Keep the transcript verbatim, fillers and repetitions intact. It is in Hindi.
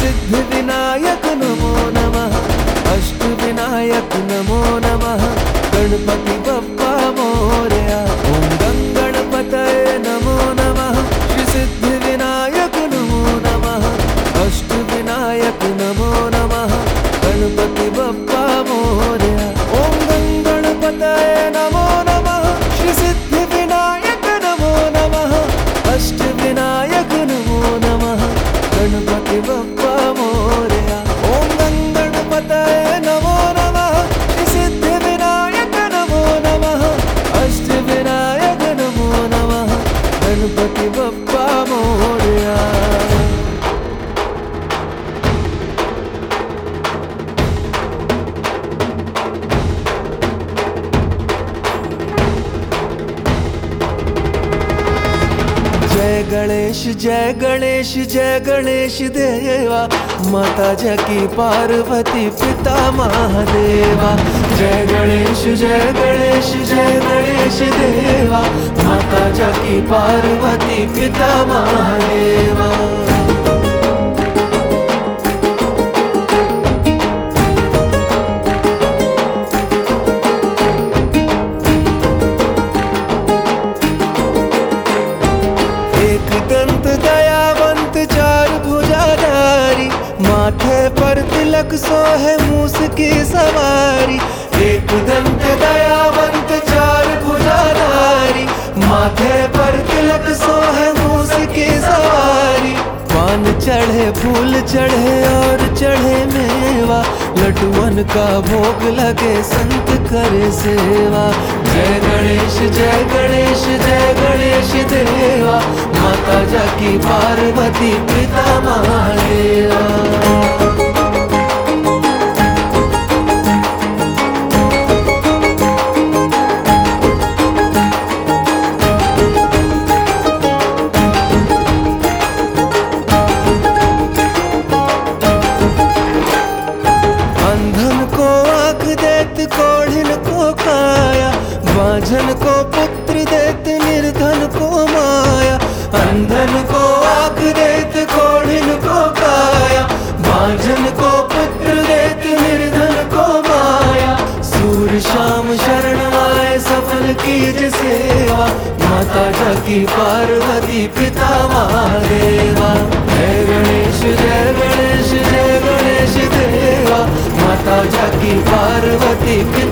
सिद्धि विनायक नमो नमः, अष्ट विनायक नमो नमः, गणपति बप्पा मोरया। ओम गं गणपतये नमो नमः, श्री सिद्धि विनायक नमो नमः, अष्ट विनायक नमो नमः, गणपति बप्पा मोरया। ओम गं गणपतये नमो नमः, श्री सिद्धि विनायक नमो नमः, अष्ट विनायक नमो नमः, गणपति बप्पा मोरया। ओम गं गणपतये नमो नमः, श्री सिद्धि विनायक नमो नमः, अष्ट विनायक नमो नमः, गणपति बप्पा मोरया। जय गणेश जय गणेश जय गणेश देवा, माता जकी पार्वती पिता महादेवा। जय गणेश जय गणेश जय गणेश देवा, माता जकी पार्वती पिता महादेवा। दंत दयावंत चार भुजाधारी, माथे पर तिलक सोहे मूस की सवारी। एक दंत दयावंत चार भुजाधारी, माथे पर तिलक सोहे मूस की सवारी। पान चढ़े फूल चढ़े और चढ़े मेवा, लड्डुअन का भोग लगे संत करे सेवा। जय गणेश जय गणेश जय गणेश देवा, माता जकी पार्वती पिता महादेवा। अंधन को आँख देत कोढ़िन को काया, बांझन को पुत्र देत निर्धन को माया। अंधन को आँख देत कोढ़िन को काया, बांझन को पुत्र देत निर्धन को माया। सूर्य शाम शरण आए सफल कीज सेवा, माता जकी पार्वती पिता महादेवा। जय गणेश जय गणेश जय गणेश देवा, माता जकी पार्वती पिता